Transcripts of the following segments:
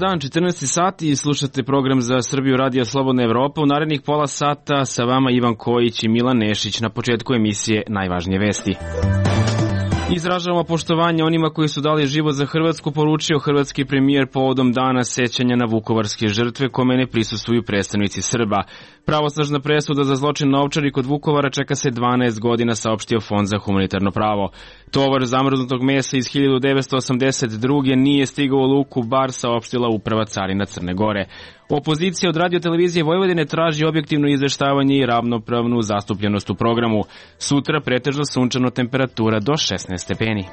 dan, 14 sati i slušate program za Srbiju Radio Slobodna Evropa. U narednih pola sata sa vama Ivan Kojić i Milan Nešić. Na početku emisije najvažnije vesti. Izražavamo poštovanje onima koji su dali život za Hrvatsku, poručio hrvatski premijer povodom dana sećanja na vukovarske žrtve, kome ne prisustvuju predstavnici Srba. Pravosnažna presuda za zločin na Ovčari kod Vukovara čeka se 12 godina, saopštio Fond za humanitarno pravo. Tovar zamrznutog mesa iz 1982. nije stigao u luku Bar, saopštila Uprava carina Crne Gore. Opozicija od Radio-televizije Vojvodine traži objektivno izveštavanje i ravnopravnu zastupljenost u programu. Sutra pretežno sunčano, temperatura do 16 stepeni.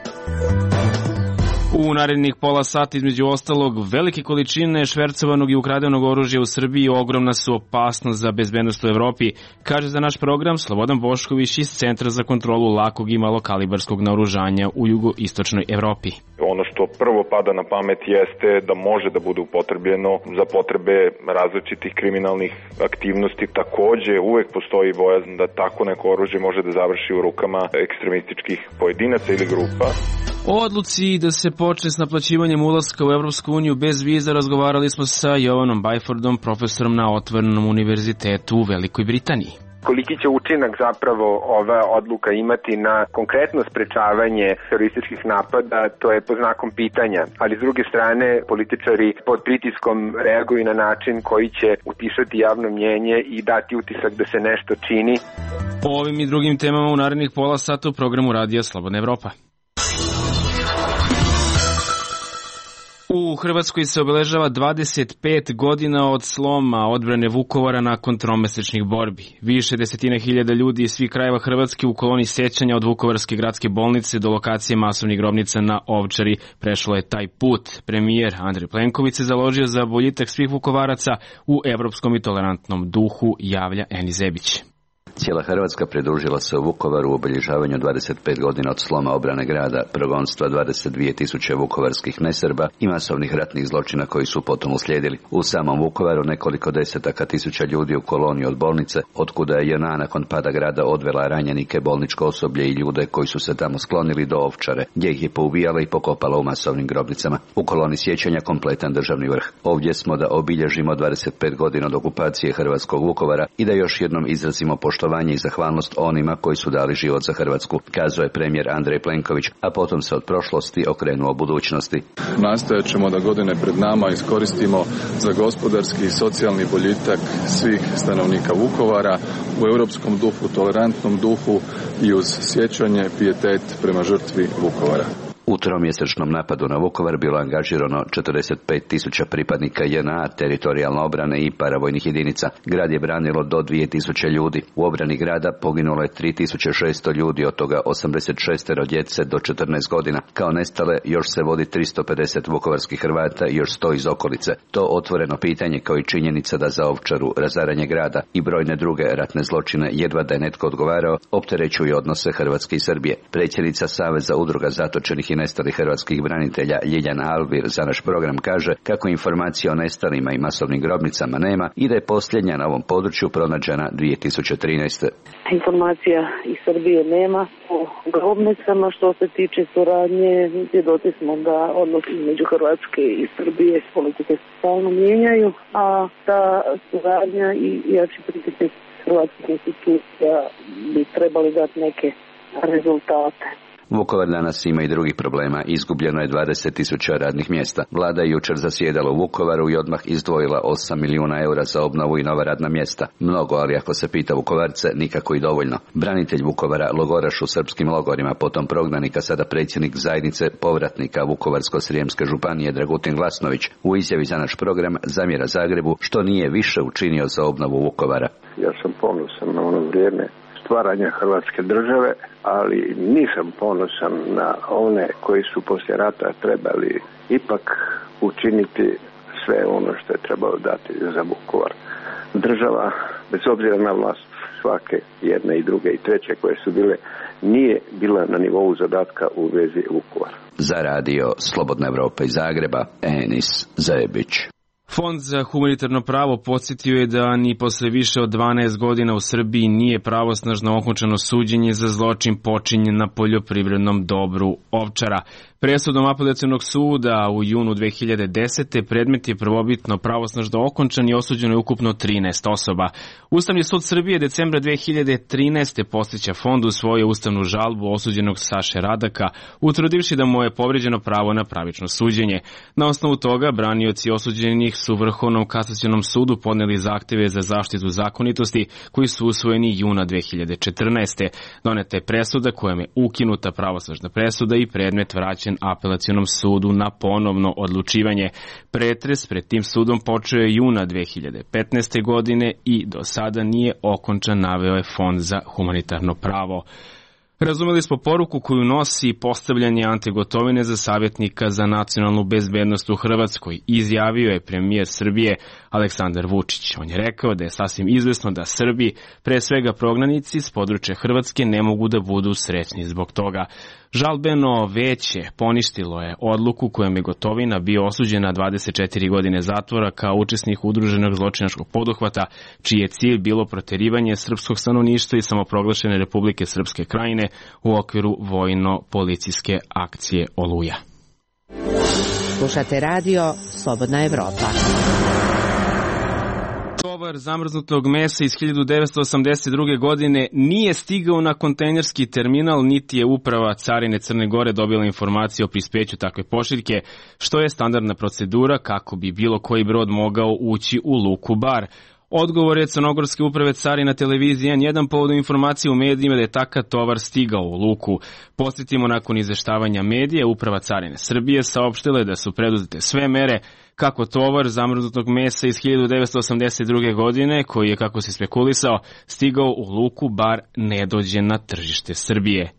U narednih pola sata, između ostalog, velike količine švercovanog i ukradenog oružja u Srbiji ogromna su opasnost za bezbednost u Evropi, kaže za naš program Slobodan Bošković iz Centra za kontrolu lakog i malokalibarskog naoružanja u jugoistočnoj Evropi. Ono što prvo pada na pamet jeste da može da bude upotrebljeno za potrebe različitih kriminalnih aktivnosti. Takođe, uvek postoji bojazan da tako neko oružje može da završi u rukama ekstremističkih pojedinaca ili grupa. O odluci da se počne s naplaćivanjem ulaska u Evropsku uniju bez viza razgovarali smo sa Jovanom Bajfordom, profesorom na Otvorenom univerzitetu u Velikoj Britaniji. Koliki će učinak zapravo ova odluka imati na konkretno sprečavanje terorističkih napada, to je pod znakom pitanja. Ali s druge strane, političari pod pritiskom reaguju na način koji će utišati javno mnjenje i dati utisak da se nešto čini. O ovim i drugim temama u narednih pola sata u programu Radija Slobodna Evropa. U Hrvatskoj se obeležava 25 godina od sloma odbrane Vukovara nakon tromesečnih borbi. Više desetina hiljada ljudi iz svih krajeva Hrvatske u koloni sećanja od Vukovarske gradske bolnice do lokacije masovnih grobnica na Ovčari prešlo je taj put. Premijer Andrej Plenković se založio za boljitak svih Vukovaraca u evropskom i tolerantnom duhu, javlja Eni Zebić. Cijela Hrvatska pridružila se u Vukovaru u obilježavanju 25 godina od sloma obrane grada, progonstva 22.000 vukovarskih nesrba i masovnih ratnih zločina koji su potom uslijedili. U samom Vukovaru nekoliko desetaka tisuća ljudi u koloniji od bolnice, otkuda je JNA nakon pada grada odvela ranjenike, bolničko osoblje i ljude koji su se tamo sklonili do Ovčare, gdje ih je poubijala i pokopala u masovnim grobnicama. U koloni sjećanja kompletan državni vrh. Ovdje smo da obilježimo 25 godina od okupacije hrvatskog Vukovara i da još jednom izrazimo poštovanje i zahvalnost onima koji su dali život za Hrvatsku, kazao je premijer Andrej Plenković, a potom se od prošlosti okrenuo budućnosti. Nastojat ćemo da godine pred nama iskoristimo za gospodarski i socijalni boljitak svih stanovnika Vukovara u europskom duhu, tolerantnom duhu i uz sjećanje, pijetet prema žrtvi Vukovara. U tromjesečnom napadu na Vukovar bilo angažirano 45.000 pripadnika JNA, teritorijalne obrane i paravojnih jedinica. Grad je branilo do 2.000 ljudi. U obrani grada poginulo je 3.600 ljudi, od toga 86 djece do 14 godina. Kao nestale još se vodi 350 vukovarskih Hrvata i još 100 iz okolice. To otvoreno pitanje, kao i činjenica da za Ovčaru, razaranje grada i brojne druge ratne zločine jedva da je netko odgovarao, opterećuju odnose Hrvatske i Srbije. Predsjednica Saveza udruga zatočenih i nestalih hrvatskih branitelja Ljiljana Alvir za naš program kaže kako informacije o nestalima i masovnim grobnicama nema i da je posljednja na ovom području pronađena 2013. Informacija iz Srbije nema o grobnicama. Što se tiče suradnje, svjedoci smo da odnosi između Hrvatske i Srbije politike se stalno mijenjaju, a ta suradnja i jači pritisak hrvatskih institucija bi trebali dati neke rezultate. Vukovar danas ima i drugih problema. Izgubljeno je 20.000 radnih mjesta. Vlada je jučer zasjedala u Vukovaru i odmah izdvojila 8 milijuna eura za obnovu i nova radna mjesta. Mnogo, ali ako se pita Vukovarce, nikako i dovoljno. Branitelj Vukovara, logoraš u srpskim logorima, potom prognanika, sada predsjednik zajednice povratnika Vukovarsko-srijemske županije Dragutin Glasnović u izjavi za naš program zamjera Zagrebu što nije više učinio za obnovu Vukovara. Ja sam ponosan na ono vrijeme stvaranja Hrvatske države, ali nisam ponosan na one koji su poslije rata trebali ipak učiniti sve ono što je trebalo dati za Vukovar. Država, bez obzira na vlast svake, jedne i druge i treće koje su bile, nije bila na nivou zadatka u vezi Vukovara. Za radio Slobodna Evropa iz Zagreba, Enis Zebić. Fond za humanitarno pravo podsjetio je da ni posle više od 12 godina u Srbiji nije pravosnažno okončano suđenje za zločin počinjen na poljoprivrednom dobru Ovčara. Presudom apelacionog suda u junu 2010. predmet je prvobitno pravosnažno okončan i osuđeno je ukupno 13 osoba. Ustavni sud Srbije decembra 2013. Podsjeća fond usvojio ustavnu žalbu osuđenog Saše Radaka, utvrdivši da mu je povređeno pravo na pravično suđenje. Na osnovu toga, branioci osuđenih su Vrhovnom kasacionom sudu podneli zahteve za zaštitu zakonitosti koji su usvojeni juna 2014. Doneta je presuda kojom je ukinuta pravosnažna presuda i predmet vraćen apelacionom sudu na ponovno odlučivanje. Pretres pred tim sudom počeo je juna 2015. godine i do sada nije okončan, naveo je Fond za humanitarno pravo. Razumeli smo poruku koju nosi postavljanje Ante Gotovine za savjetnika za nacionalnu bezbednost u Hrvatskoj, izjavio je premijer Srbije Aleksandar Vučić. On je rekao da je sasvim izvesno da Srbi, pre svega prognanici s područja Hrvatske, ne mogu da budu srećni zbog toga. Žalbeno veće poništilo je odluku kojom je Gotovina bio osuđen na 24 godine zatvora kao učesnik udruženog zločinačkog poduhvata, čiji je cilj bilo proterivanje srpskog stanovništva i samoproglašene Republike Srpske Krajine u okviru vojno-policijske akcije Oluja. Slušate radio Slobodna Evropa. Tovar zamrznutog mesa iz 1982. godine nije stigao na kontejnerski terminal, niti je uprava Carine Crne Gore dobila informaciju o prispeću takve pošiljke, što je standardna procedura kako bi bilo koji brod mogao ući u luku Bar. Odgovor je crnogorske uprave Carina televizije N1 povodom informacije u medijima da je takav tovar stigao u luku. Podsjetimo, nakon izveštavanja medija, uprava Carine Srbije saopštila je da su preduzete sve mere kako tovar zamrznutog mesa iz 1982. godine, koji je, kako se spekulisao, stigao u luku Bar, ne dođe na tržište Srbije.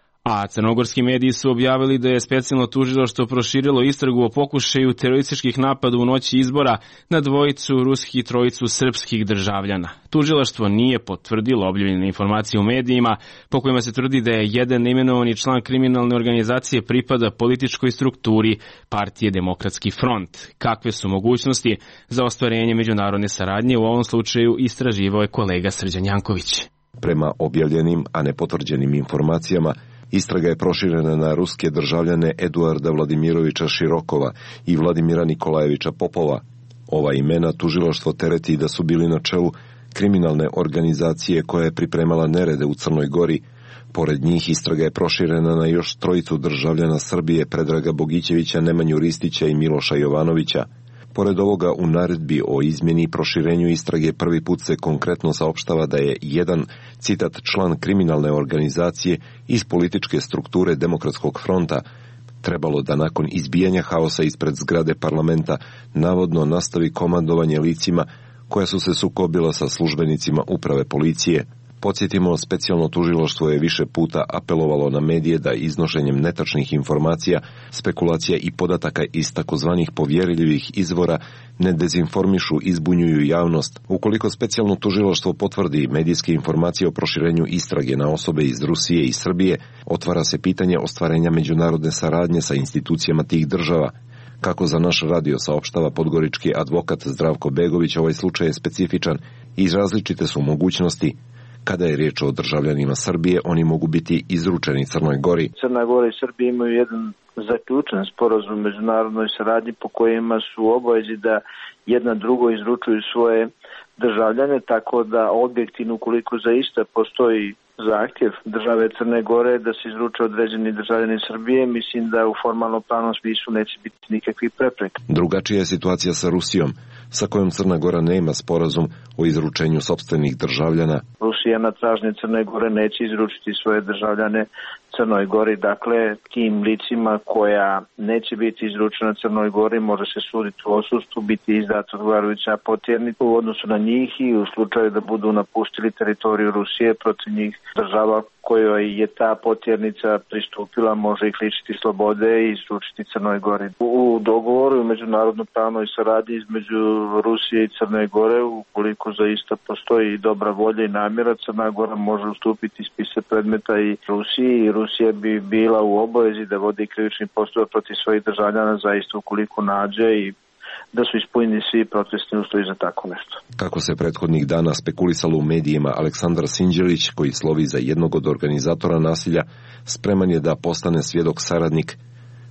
A crnogorski mediji su objavili da je specijalno tužilaštvo proširilo istragu o pokušaju terorističkih napada u noći izbora na dvojicu ruskih i trojicu srpskih državljana. Tužilaštvo nije potvrdilo objavljene informacije u medijima po kojima se tvrdi da je jedan neimenovani član kriminalne organizacije pripada političkoj strukturi partije Demokratski front. Kakve su mogućnosti za ostvarenje međunarodne saradnje, u ovom slučaju istraživao je kolega Srđan Janković. Prema objavljenim, a ne potvrđenim informacijama, istraga je proširena na ruske državljane Eduarda Vladimirovića Širokova i Vladimira Nikolajevića Popova. Ova imena tužilaštvo tereti da su bili na čelu kriminalne organizacije koja je pripremala nerede u Crnoj Gori. Pored njih istraga je proširena na još trojicu državljana Srbije, Predraga Bogićevića, Nemanju Ristića i Miloša Jovanovića. Pored ovoga, u naredbi o izmjeni i proširenju istrage prvi put se konkretno saopštava da je jedan, citat, član kriminalne organizacije iz političke strukture Demokratskog fronta trebalo da nakon izbijanja haosa ispred zgrade parlamenta navodno nastavi komandovanje licima koja su se sukobila sa službenicima uprave policije. Podsjetimo, specijalno tužilaštvo je više puta apelovalo na medije da iznošenjem netačnih informacija, spekulacija i podataka iz takozvanih povjerljivih izvora ne dezinformišu, izbunjuju javnost. Ukoliko specijalno tužilaštvo potvrdi medijske informacije o proširenju istrage na osobe iz Rusije i Srbije, otvara se pitanje ostvarenja međunarodne saradnje sa institucijama tih država. Kako za naš radio saopštava podgorički advokat Zdravko Begović, ovaj slučaj je specifičan i različite su mogućnosti. Kada je riječ o državljanima Srbije, oni mogu biti izručeni Crnoj Gori. Crna Gora i Srbija imaju jedan zaključen sporazum o međunarodnoj saradnji po kojima su obavezi da jedna drugo izručuju svoje državljane, tako da objektivno, ukoliko zaista postoji zahtjev države Crne Gore da se izruče određeni državljani Srbije, mislim da u formalno pravnom smislu neće biti nikakvih prepreka. Drugačija je situacija sa Rusijom, sa kojom Crna Gora nema sporazum o izručenju sopstvenih državljana. Rusija na tražnje Crne Gore neće izručiti svoje državljane Crnoj Gori, dakle tim licima koja neće biti izručena Crnoj Gori može se suditi u odsustvu, biti izdata odgovarajuća potjernica u odnosu na njih i u slučaju da budu napustili teritoriju Rusije protiv njih država kojoj je ta potjernica pristupila može ih lišiti slobode i izručiti Crnoj Gori. U dogovoru i međunarodno pravnoj saradnji između Rusije i Crne Gore, ukoliko zaista postoji dobra volja i namjera, Crna Gora može ustupiti spise predmeta i Rusiji i Rusija bi bila u obavezi da vodi krivični postupak protiv svojih državljana zaista ukoliko nađe i da su ispunjeni svi procesni uslovi za tako nešto. Kako se prethodnih dana spekulisalo u medijima, Aleksandar Sinđelić, koji slovi za jednog od organizatora nasilja, spreman je da postane svjedok saradnik.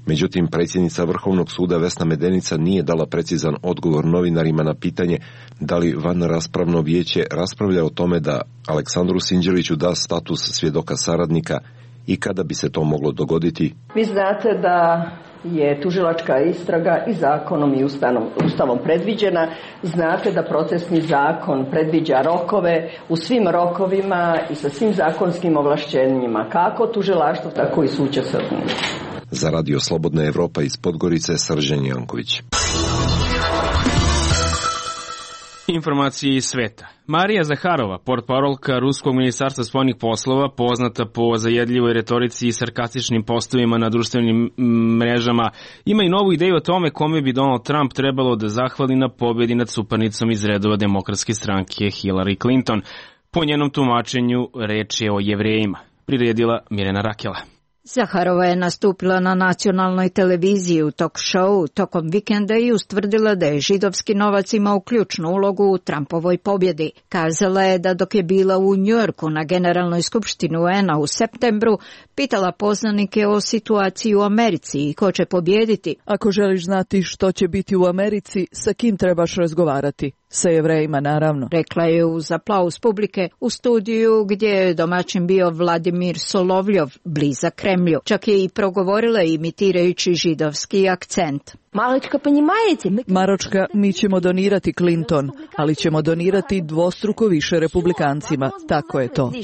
Međutim, predsjednica Vrhovnog suda Vesna Medenica nije dala precizan odgovor novinarima na pitanje da li vanraspravno vijeće raspravlja o tome da Aleksandru Sinđeliću da status svjedoka saradnika i kada bi se to moglo dogoditi. Vi znate da je tužilačka istraga i zakonom i ustavom predviđena. Znate da procesni zakon predviđa rokove u svim rokovima i sa svim zakonskim ovlašćenjima, kako tužilaštvo, tako i suđa Srbije. Za Radio Slobodna Evropa iz Podgorice, Srđan Janković. Informacije iz sveta. Marija Zaharova, portparolka Ruskog ministarstva spoljnih poslova, poznata po zajedljivoj retorici i sarkastičnim postovima na društvenim mrežama, ima i novu ideju o tome kome bi Donald Trump trebalo da zahvali na pobjedi nad suparnicom iz redova demokratske stranke Hillary Clinton. Po njenom tumačenju reč je o Jevrejima, priredila Mirjana Rakela. Zaharova je nastupila na nacionalnoj televiziji u talk show tokom vikenda i ustvrdila da je židovski novac imao ključnu ulogu u Trumpovoj pobjedi. Kazala je da dok je bila u Njujorku na Generalnoj skupštini UN-a u septembru, pitala poznanike o situaciji u Americi i ko će pobjediti. Ako želiš znati što će biti u Americi, sa kim trebaš razgovarati? Sa Jevrejima, naravno. Rekla je uz aplauz publike u studiju gdje je domaćin bio Vladimir Solovljov, blizak Kremlju. Čak je i progovorila imitirajući židovski akcent. Maročka, mi ćemo donirati Clinton, ali ćemo donirati dvostruko više republikancima. Tako je to.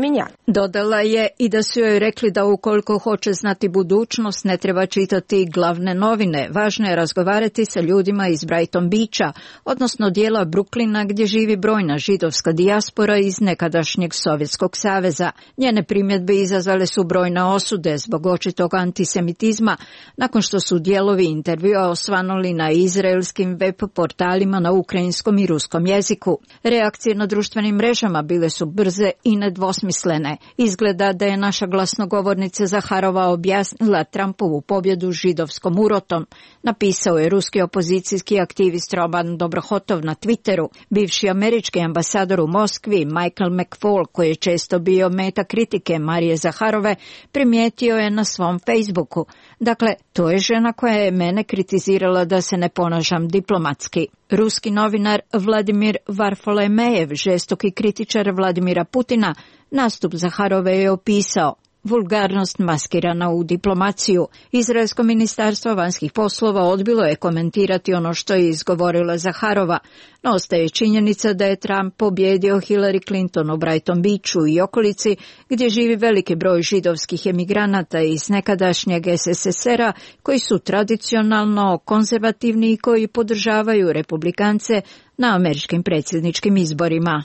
Dodala je i da su joj rekli da ukoliko hoće znati budućnost, ne treba čitati glavne novine. Važno je razgovarati sa ljudima iz Brighton Beacha, odnosno dijela Brooklyna gdje živi brojna židovska dijaspora iz nekadašnjeg Sovjetskog saveza. Njene primjedbe izazvale su brojne osude zbog očitog antisemitizma, nakon što su dijelovi intervjua osvanuli na izraelskim web portalima na ukrajinskom i ruskom jeziku. Reakcije na društvenim mrežama bile su brze i nedvosmislene. Izgleda da je naša glasnogovornica Zaharova objasnila Trumpovu pobjedu židovskom urotom, napisao je ruski opozicijski aktivist Roman Dobrohotov na Twitteru. Bivši američki ambasador u Moskvi Michael McFaul, koji je često bio meta kritike Marije Zaharove, primijetio je na svom Facebooku: dakle, to je žena koja je mene kritizirala da se ne ponašam diplomatski. Ruski novinar Vladimir Varfolemejev, žestoki kritičar Vladimira Putina, nastup Zaharove je opisao: vulgarnost maskirana u diplomaciju. Izraelsko ministarstvo vanjskih poslova odbilo je komentirati ono što je izgovorila Zaharova, no ostaje činjenica da je Trump pobjedio Hillary Clinton u Brighton Beachu i okolici, gdje živi veliki broj židovskih emigranata iz nekadašnjeg SSSR-a koji su tradicionalno konzervativni i koji podržavaju republikance na američkim predsjedničkim izborima.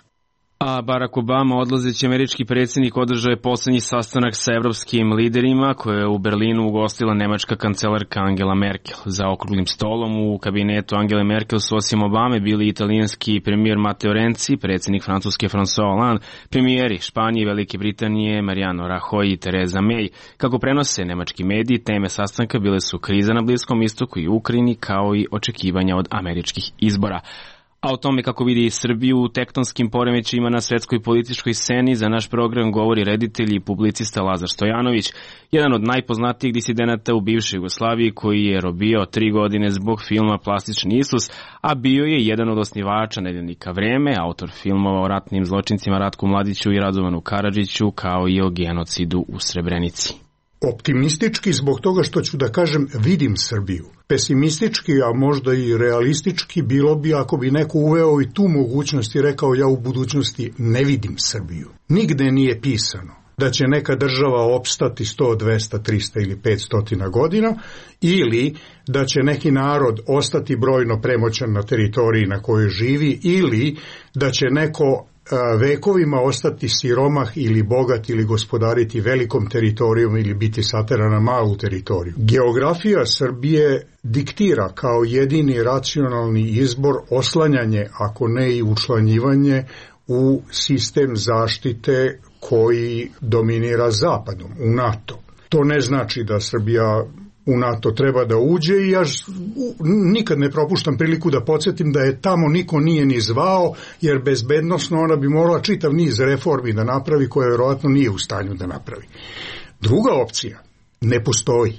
A Barack Obama, odlazeći američki predsjednik, održao je posljednji sastanak sa evropskim liderima koje je u Berlinu ugostila nemačka kancelarka Angela Merkel. Za okruglim stolom u kabinetu Angele Merkel su osim Obame bili italijanski premijer Matteo Renzi, predsjednik Francuske François Hollande, premijeri Španije, Velike Britanije Mariano Rajoy i Theresa May. Kako prenose nemački mediji, teme sastanka bile su kriza na Bliskom istoku i Ukrajini, kao i očekivanja od američkih izbora. A o tome kako vidi Srbiju u tektonskim poremećajima na svetskoj političkoj sceni za naš program govori reditelj i publicista Lazar Stojanović, jedan od najpoznatijih disidenata u bivšoj Jugoslaviji koji je robio 3 godine zbog filma Plastični Isus, a bio je jedan od osnivača nedeljnika Vreme, autor filmova o ratnim zločincima Ratku Mladiću i Radovanu Karadžiću, kao i o genocidu u Srebrenici. Optimistički zbog toga što ću da kažem vidim Srbiju. Pesimistički, a možda i realistički bilo bi ako bi neko uveo i tu mogućnost i rekao ja u budućnosti ne vidim Srbiju. Nigde nije pisano da će neka država opstati 100, 200, 300 ili 500 godina ili da će neki narod ostati brojno premoćan na teritoriji na kojoj živi ili da će neko vekovima ostati siromah ili bogat ili gospodariti velikom teritorijom ili biti sateran na malu teritoriju. Geografija Srbije diktira kao jedini racionalni izbor oslanjanje, ako ne i učlanjivanje u sistem zaštite koji dominira zapadom, u NATO. To ne znači da Srbija u NATO treba da uđe i ja nikad ne propuštam priliku da podsjetim da je tamo niko nije ni zvao, jer bezbednosno ona bi morala čitav niz reformi da napravi koje vjerojatno nije u stanju da napravi. Druga opcija ne postoji.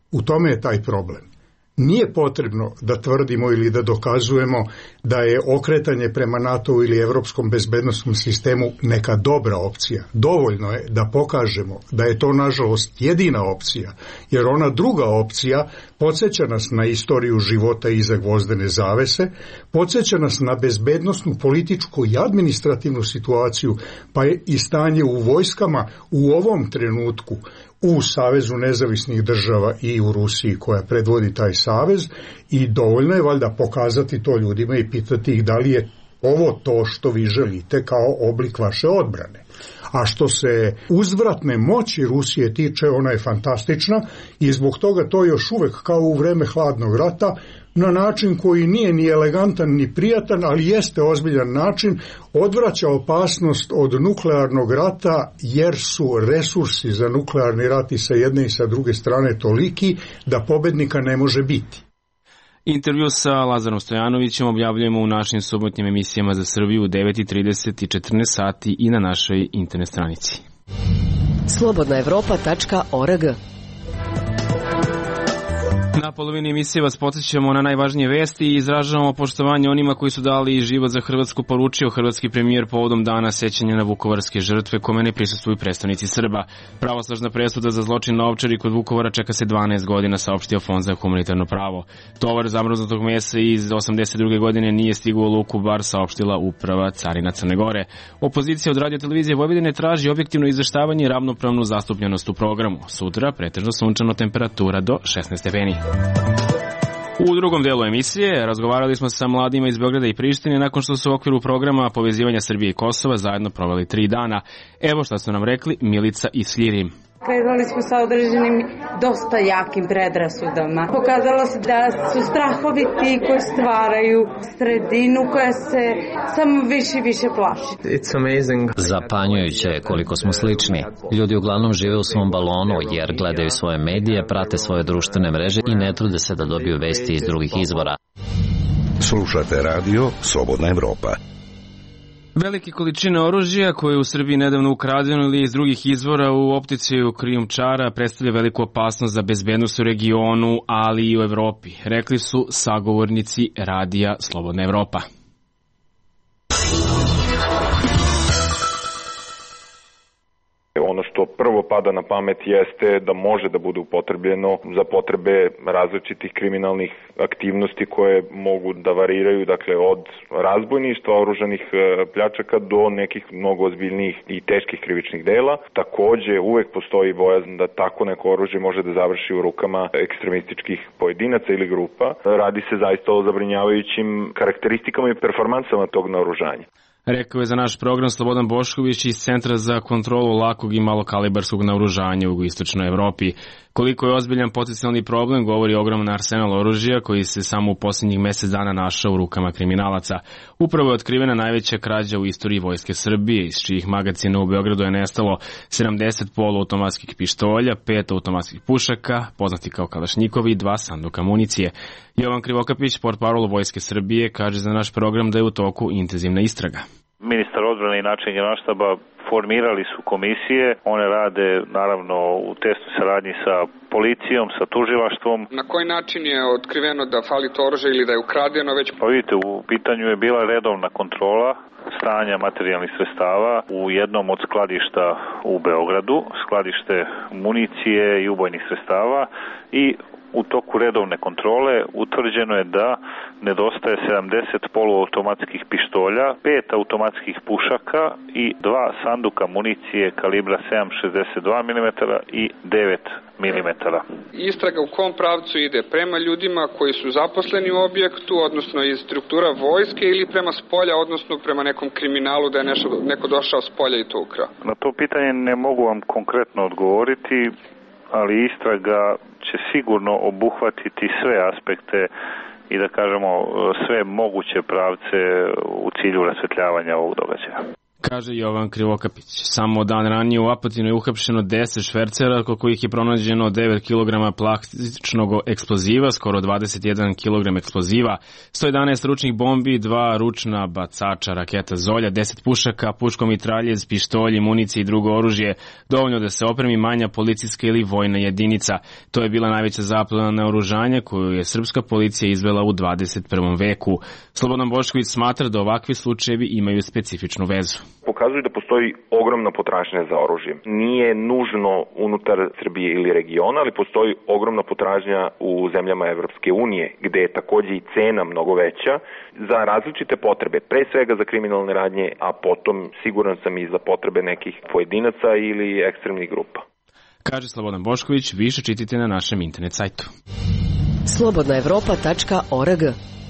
U tome je taj problem. Nije potrebno da tvrdimo ili da dokazujemo da je okretanje prema NATO ili Evropskom bezbednostnom sistemu neka dobra opcija. Dovoljno je da pokažemo da je to nažalost jedina opcija, jer ona druga opcija podsjeća nas na istoriju života iza gvozdene zavese, podsjeća nas na bezbednosnu, političku i administrativnu situaciju, pa je i stanje u vojskama u ovom trenutku u Savezu nezavisnih država i u Rusiji koja predvodi taj savez, i dovoljno je valjda pokazati to ljudima i pitati ih da li je ovo to što vi želite kao oblik vaše odbrane. A što se uzvratne moći Rusije tiče, ona je fantastična i zbog toga to još uvek kao u vreme hladnog rata na način koji nije ni elegantan ni prijatan, ali jeste ozbiljan način, odvraća opasnost od nuklearnog rata, jer su resursi za nuklearni rat i sa jedne i sa druge strane toliki da pobednika ne može biti. Intervju sa Lazarom Stojanovićem objavljujemo u našim subotnjim emisijama za Srbiju u 9:30 i 14 sati i na našoj internet stranici. slobodnaevropa.org. Na polovini emisije vas podsjećamo na najvažnije vesti i izražavamo poštovanje onima koji su dali život za Hrvatsku, poručio hrvatski premijer povodom dana sećanja na vukovarske žrtve, kome ne prisustvuju predstavnici Srba. Pravosnažna presuda za zločin na Ovčari kod Vukovara čeka se 12 godina, saopštio Fond za humanitarno pravo. Tovar zamrznutog mesa iz 82. godine nije stigao u luku Bar, saopštila uprava carina Crne Gore. Opozicija od Radio televizije Vojvodine traži objektivno izveštavanje i ravnopravnu zastupljenost u programu. Sutra pretežno sunčano, temperatura do 16 stepeni. U drugom delu emisije razgovarali smo sa mladima iz Beograda i Prištine nakon što su u okviru programa povezivanja Srbije i Kosova zajedno proveli 3 dana. Evo šta su nam rekli Milica i Sljirim. Krenuli smo sa određenim dosta jakim predrasudama. Pokazalo se da su strahovi ti koji stvaraju sredinu koja se samo više i više plaši. Zapanjujuće je koliko smo slični. Ljudi uglavnom žive u svom balonu jer gledaju svoje medije, prate svoje društvene mreže i ne trude se da dobiju vesti iz drugih izvora. Slušate radio Slobodna Evropa. Velike količine oružja koje je u Srbiji nedavno ukradeno ili iz drugih izvora u opticiju krijumčara predstavlja veliku opasnost za bezbednost u regionu, ali i u Evropi, rekli su sagovornici radija Slobodna Evropa. Ono što prvo pada na pamet jeste da može da bude upotrebljeno za potrebe različitih kriminalnih aktivnosti koje mogu da variraju, dakle od razbojništva, oružanih pljačaka do nekih mnogo ozbiljnijih i teških krivičnih dela. Takođe, uvek postoji bojazan da tako neko oružje može da završi u rukama ekstremističkih pojedinaca ili grupa. Radi se zaista o zabrinjavajućim karakteristikama i performansama tog naoružanja. Rekao je za naš program Slobodan Bošković iz Centra za kontrolu lakog i malokalibarskog naoružanja u jugoistočnoj Evropi. Koliko je ozbiljan potencijalni problem govori ogroman arsenal oružja koji se samo u posljednjih mesec dana našao u rukama kriminalaca. Upravo je otkrivena najveća krađa u istoriji Vojske Srbije, iz čijih magacina u Beogradu je nestalo 70 poluautomatskih pištolja, 5 automatskih pušaka, poznati kao kalašnjikovi, i 2 sanduka municije. Jovan Krivokapić, portparol Vojske Srbije, kaže za naš program da je u toku intenzivna istraga. Ministar odbrane i načelnik Generalštaba formirali su komisije, one rade naravno u tesnoj saradnji sa policijom, sa tužilaštvom. Na koji način je otkriveno da fali to oružje ili da je ukradeno već? Pa vidite, u pitanju je bila redovna kontrola stanja materijalnih sredstava u jednom od skladišta u Beogradu, skladište municije i ubojnih sredstava, i u toku redovne kontrole utvrđeno je da nedostaje 70 poluautomatskih pištolja, 5 automatskih pušaka i 2 sanduka municije kalibra 7,62 mm i 9 mm. Istraga u kom pravcu ide? Prema ljudima koji su zaposleni u objektu, odnosno iz struktura vojske, ili prema spolja, odnosno prema nekom kriminalu da je neko došao s polja i to ukrao? Na to pitanje ne mogu vam konkretno odgovoriti, ali istraga će sigurno obuhvatiti sve aspekte i da kažemo sve moguće pravce u cilju rasvetljavanja ovog događaja. Kaže Jovan Krivokapić. Samo dan ranije u Apatinu je uhapšeno 10 švercera, oko kojih je pronađeno 9 kg plastičnog eksploziva, skoro 21 kg eksploziva, 111 ručnih bombi, 2 ručna bacača raketa Zolja, 10 pušaka, puškomitraljez, pištolji, municije i drugo oružje, dovoljno da se opremi manja policijska ili vojna jedinica. To je bila najveća zaplena naoružanja koju je srpska policija izvela u 21. veku. Slobodan Bošković smatra da ovakvi slučajevi imaju specifičnu vezu. Pokazuju da postoji ogromna potražnja za oružjem. Nije nužno unutar Srbije ili regiona, ali postoji ogromna potražnja u zemljama Evropske unije, gde je takođe i cena mnogo veća za različite potrebe, pre svega za kriminalne radnje, a potom siguran sam i za potrebe nekih pojedinaca ili ekstremnih grupa. Kaže Slobodan Bošković, više čitajte na našem internet sajtu. slobodnaevropa.org.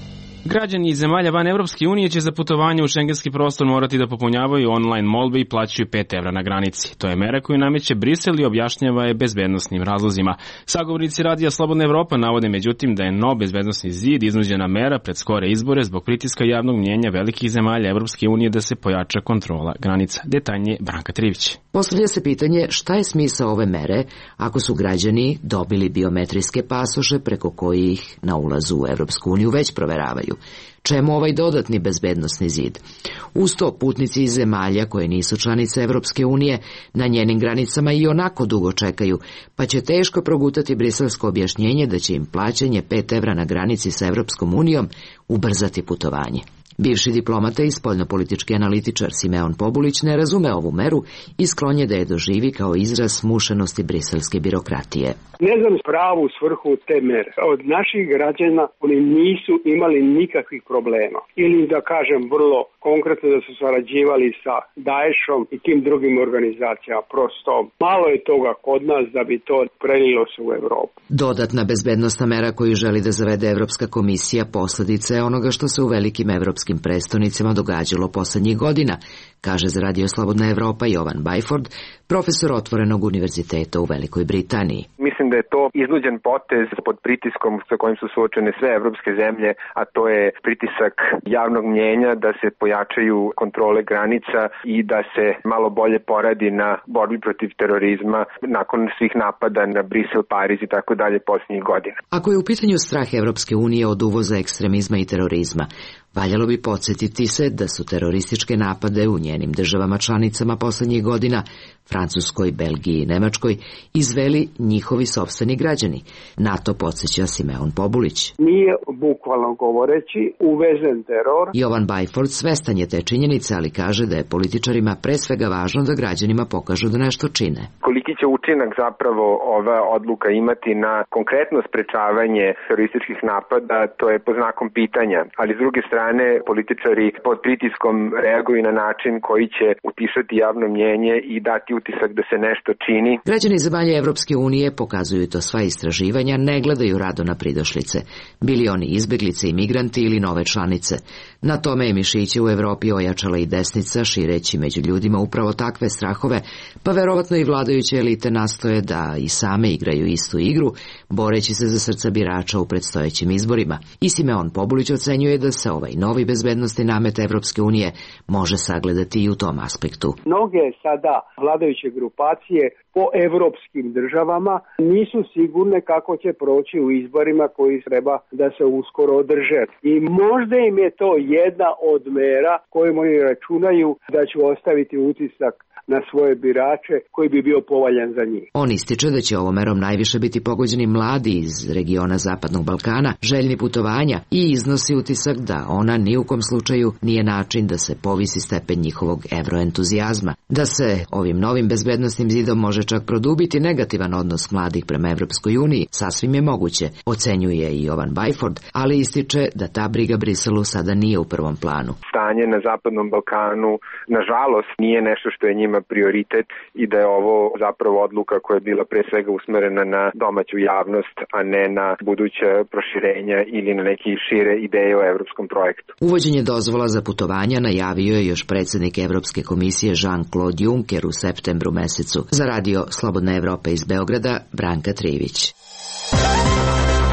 Građani iz zemalja van Evropske unije će za putovanje u šengenski prostor morati da popunjavaju online molbe i plaćaju 5 evra na granici. To je mera koju nameće Brisel i objašnjava je bezbednosnim razlozima. Sagovornici Radija Slobodna Evropa navode međutim da je nov bezbednosni zid iznuđena mera pred skore izbore zbog pritiska javnog mnjenja velikih zemalja Evropske unije da se pojača kontrola granica. Detaljnije Branka Trivić. Postavlja se pitanje šta je smisao ove mere ako su građani dobili biometrijske pasoše preko kojih na ulazu u Evropsku uniju već proveravaju. Čemu ovaj dodatni bezbednosni zid? Uz to, putnici iz zemalja koje nisu članice Evropske unije na njenim granicama i onako dugo čekaju, pa će teško progutati briselsko objašnjenje da će im plaćanje 5 evra na granici sa Evropskom unijom ubrzati putovanje. Bivši diplomata i spoljnopolitički analitičar Simeon Pobulić ne razume ovu meru i sklon je da je doživi kao izraz smušenosti briselske birokratije. Ne znam pravu svrhu te mere. Od naših građana oni nisu imali nikakvih problema. Ili da kažem vrlo konkretno da su sarađivali sa Daeshom i tim drugim organizacijama. Prosto malo je toga kod nas da bi to prelilo se u Evropu. Dodatna bezbednosna mera koju želi da zavede Evropska komisija posljedica je onoga što se u velikim evropskim prestonicama događalo poslednjih godina, kaže za Radio Slobodna Evropa Jovan Byford, profesor Otvorenog univerziteta u Velikoj Britaniji. Mislim da je to iznuđen potez pod pritiskom sa kojim su suočene sve evropske zemlje, a to je pritisak javnog mnjenja da se pojačaju kontrole granica i da se malo bolje poradi na borbi protiv terorizma nakon svih napada na Brisel, Pariz i tako dalje posljednjih godina. Ako je u pitanju strah Evropske unije od uvoza ekstremizma i terorizma, valjalo bi podsjetiti se da su terorističke napade u njenim državama članicama poslednjih godina, Francuskoj, Belgiji i Nemačkoj, izveli njihovi sopstveni građani. Na to podsjeća Simeon Pobulić. Nije bukvalno govoreći uvezen teror. Jovan Byford svestan je te činjenice, ali kaže da je političarima pre svega važno da građanima pokažu da nešto čine. Koliki će učinak zapravo ova odluka imati na konkretno sprečavanje terorističkih napada, to je pod znakom pitanja, ali s druge strane političari pod pritiskom reaguju na način koji će utišati javno mnjenje i dati utisak da se nešto čini. Građani zemalja Evropske unije, pokazuju to sva istraživanja, ne gledaju rado na pridošlice. Bili oni izbeglice i migranti ili nove članice. Na tome je mišiće u Evropi ojačala i desnica, šireći među ljudima upravo takve strahove, pa verovatno i vladajuće elite nastoje da i same igraju istu igru, boreći se za srca birača u predstojećim izborima. I Simeon Pobulić ocenjuje da se ovaj novi bezbednosni namet Evropske unije može sagledati i u tom aspektu. Mnoge sada vladajuće grupacije po evropskim državama nisu sigurne kako će proći u izborima koji treba da se uskoro održe. I možda im je to jedna od mera kojim oni računaju da će ostaviti utisak na svoje birače koji bi bio povaljan za njih. On ističe da će ovom merom najviše biti pogođeni mladi iz regiona Zapadnog Balkana, željni putovanja, i iznosi utisak da ona ni u kom slučaju nije način da se povisi stepen njihovog evroentuzijazma. Da se ovim novim bezbednosnim zidom može čak produbiti negativan odnos mladih prema Evropskoj uniji, sasvim je moguće, ocenjuje i Jovan Byford, ali ističe da ta briga Briselu sada nije u prvom planu. Stanje na Zapadnom Balkanu, nažalost, nije nešto što je njima prioritet i da je ovo zapravo odluka koja je bila pre svega usmerena na domaću javnost, a ne na buduće proširenja ili na neke šire ideje o evropskom projektu. Uvođenje dozvola za putovanja najavio je još predsjednik Evropske komisije Jean-Claude Juncker u septembru mesecu. Za Radio Slobodna Evropa iz Beograda, Branka Trivić.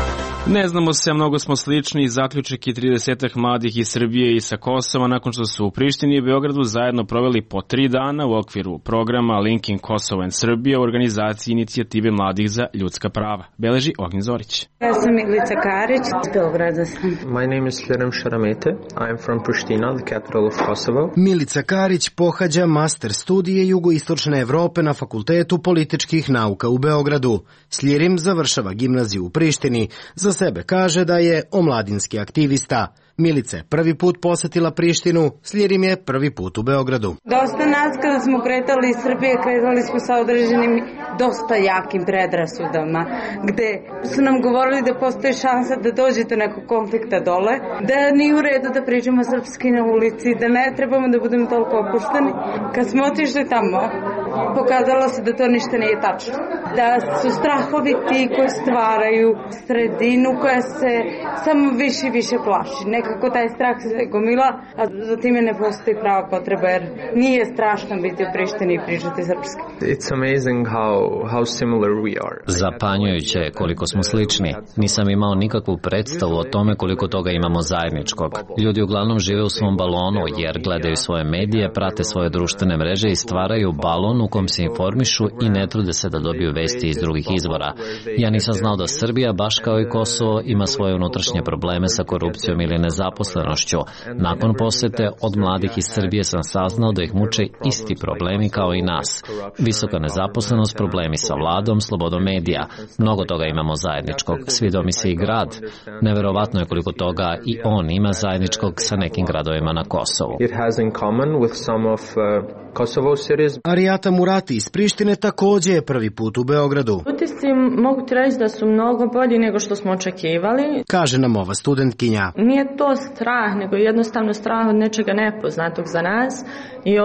Ne znamo se, mnogo smo slični. Zaključak je 30 mladih iz Srbije i sa Kosova nakon što su u Prištini i Beogradu zajedno proveli po 3 dana u okviru programa Linking Kosovo and Serbia u organizaciji Inicijative mladih za ljudska prava. Beleži Ognjen Zorić. Ja sam Milica Karić, iz Beograda sam. My name is Hlerem Sharamete. I am from Pristina, the capital of Kosovo. Milica Karić pohađa master studije Jugoistočne Evrope na Fakultetu političkih nauka u Beogradu. Sljerim završava gimnaziju u Prištini. Za sebe kaže da je omladinski aktivista. Milica je prvi put posetila Prištinu, Sljerim je prvi put u Beogradu. Dosta nas kada smo kretali iz Srbije, kretali smo sa određenim dosta jakim predrasudama, gde su nam govorili da postoji šansa da dođete do nekog konflikta dole, da nije u redu da pričamo srpski na ulici, da ne trebamo da budemo toliko opušteni. Kad smo otišli tamo, pokazalo se da to ništa nije tačno. Da su strahovi ti koji stvaraju sredinu koja se samo više i više plaši. Nekako taj strah se gomila, a za time ne postoji prava potreba, jer nije strašno biti u Prištini i pričati srpski. It's amazing how similar we are. Zapanjujuće je koliko smo slični. Nisam imao nikakvu predstavu o tome koliko toga imamo zajedničkog. Ljudi uglavnom žive u svom balonu jer gledaju svoje medije, prate svoje društvene mreže i stvaraju balon u kom se informišu i ne trude se da dobiju vesti iz drugih izvora. Ja nisam znao da Srbija, baš kao i Kosovo, ima svoje unutrašnje probleme sa korupcijom ili nezaposlenošću. Nakon posete od mladih iz Srbije sam saznao da ih muče isti problemi kao i nas. Visoka nezaposlenost, problemi sa vladom, slobodom medija. Mnogo toga imamo zajedničkog. Svidao mi se i grad. Neverovatno je koliko toga i on ima zajedničkog sa nekim gradovima na Kosovu. It has in common with some of Kosovo cities. Arijata Murati iz Prištine takođe je prvi put u Beogradu. Utisci mogu ti reći da su mnogo bolji nego što smo očekivali. Kaže nam ova studentkinja. Nije to strah, nego jednostavno strah od nečega nepoznatog za nas. I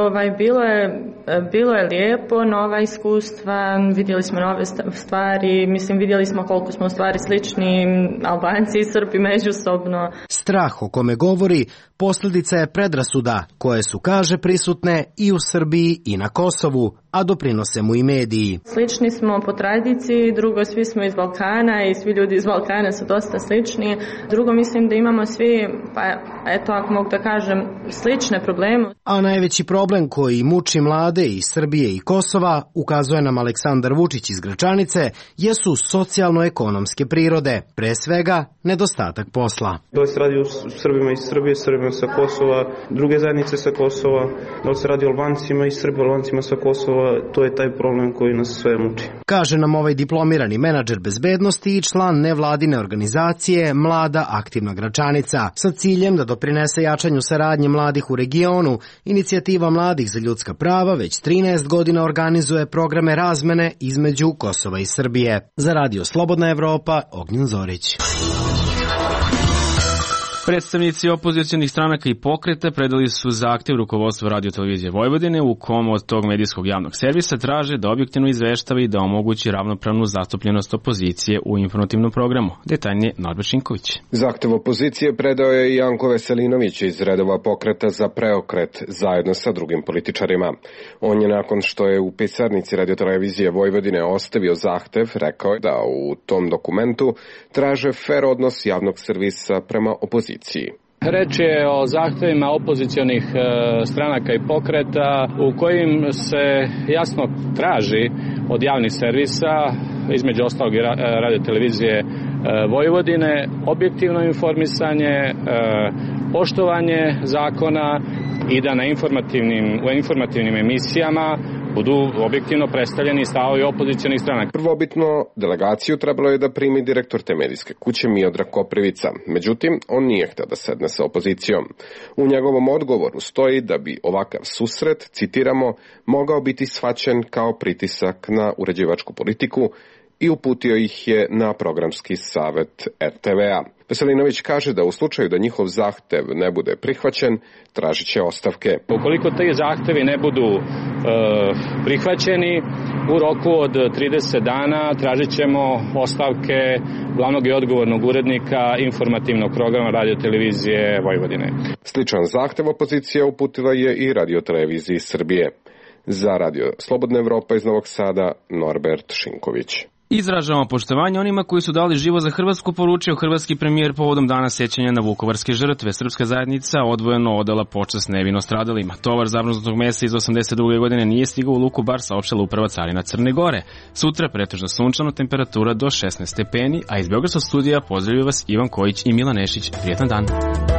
bilo je lijepo, nova iskustva, vidjeli smo nove stvari, vidjeli smo koliko smo u stvari slični Albanci i Srbi međusobno. Strah o kome govori posljedica je predrasuda koje su, kaže, prisutne i u Srbiji i na Kosovu, a doprinose mu i mediji. Slični smo po tradiciji, drugo, svi smo iz Balkana i svi ljudi iz Balkana su dosta slični. Drugo, mislim da imamo svi, pa eto, ako mogu da kažem, slične probleme. A najveći problem koji muči mlade iz Srbije i Kosova, ukazuje nam Aleksandar Vučić iz Gračanice, jesu socijalno-ekonomske prirode, pre svega nedostatak posla. Da li se radi o Srbima iz Srbije, Srbima sa Kosova, druge zajednice sa Kosova, da li se radi o Albancima iz Srbije, Albancima sa Kosova, to je taj problem koji nas sve muči. Kaže nam ovaj diplomirani menadžer bezbednosti i član nevladine organizacije Mlada aktivna Gračanica. Sa ciljem da doprinese jačanju saradnje mladih u regionu, Inicijativa mladih za ljudska prava već 13 godina organizuje programe razmene između Kosova i Srbije. Za Radio Slobodna Evropa, Ognjen Zorić. Predstavnici opozicionih stranaka i pokreta predali su zahtev rukovodstvu Radio-televizije Vojvodine u kom od tog medijskog javnog servisa traže da objektivno izveštava i da omogući ravnopravnu zastupljenost opozicije u informativnom programu. Detaljnije Norbert Šinković. Zahtev opozicije predao je i Janko Veselinović iz redova pokreta za preokret zajedno sa drugim političarima. On je nakon što je u pisarnici Radio-televizije Vojvodine ostavio zahtev, rekao da u tom dokumentu traže fer odnos javnog servisa prema opoziciji. Reč je o zahtevima opozicionih stranaka i pokreta u kojim se jasno traži od javnih servisa, između ostalog i Radio-televizije Vojvodine, objektivno informisanje, poštovanje zakona i da u informativnim emisijama budu objektivno predstavljeni stavovi opozicionih stranaka. Prvobitno delegaciju trebalo je da primi direktor te medijske kuće Miodrag Koprivica. Međutim, on nije hteo da sedne sa opozicijom. U njegovom odgovoru stoji da bi ovakav susret, citiramo, mogao biti shvaćen kao pritisak na uređivačku politiku i uputio ih je na programski savet RTV-a. Veselinović kaže da u slučaju da njihov zahtev ne bude prihvaćen, tražit će ostavke. Ukoliko te zahtevi ne budu prihvaćeni, u roku od 30 dana tražit ćemo ostavke glavnog i odgovornog urednika informativnog programa Radio-televizije Vojvodine. Sličan zahtev opozicija uputila je i Radio-televiziji Srbije. Za Radio Slobodna Evropa iz Novog Sada, Norbert Šinković. Izražavamo poštovanje onima koji su dali život za Hrvatsku, poručio hrvatski premijer povodom dana sećanja na vukovarske žrtve. Srpska zajednica odvojeno odala počast nevino stradalima. Tovar zamrznutog mesa iz 82. godine nije stigao u luku Bar, saopštila Uprava carina Crne Gore. Sutra pretežno sunčano, temperatura do 16 stepeni, a iz Beogradskog studija pozdravljaju vas Ivan Kojić i Milan Nešić. Prijetan dan!